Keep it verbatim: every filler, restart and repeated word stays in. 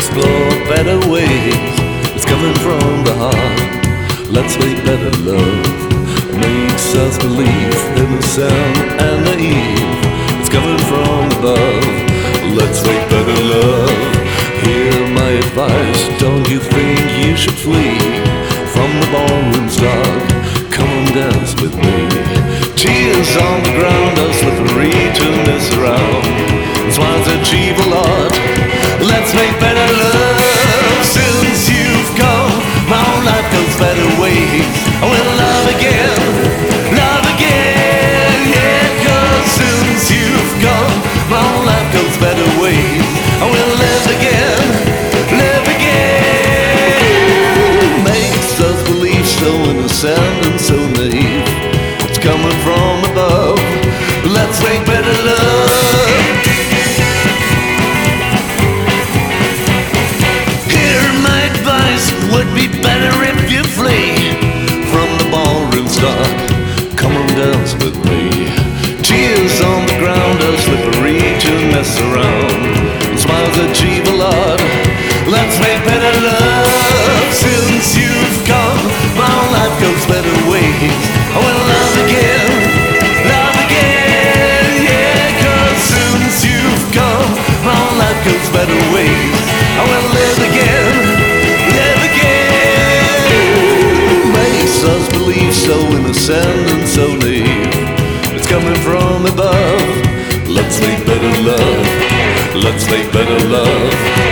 explore better ways. It's coming from the heart. Let's make better love. Makes us believe innocent and naive. It's coming from above. Let's make better love. Hear my advice. Don't you think you should flee from the ballroom's dark? Come and dance with me. Tears on the ground are slippery to mess around. Smiles achieve a lot. Let's make better love. Since you've come, my own life goes better ways. I will love again, love again, yeah. Cause since you've come, my own life goes better ways. I will live again, live again. Makes us believe so innocent and so naive. It's coming from above. Let's make better love. Hear my advice, would be better if you flee from the ballroom's dark. Come and dance with me. Tears on the ground are slippery to mess around. Smiles achieve a lot. Let's make better love. Since you've come, my own life goes better ways. I will love again, love again, yeah. Cause since you've come, my own life goes better ways. I will live again, live again. Makes us believe so innocent and so naive. It's coming from above. Let's make better love. Let's make better love.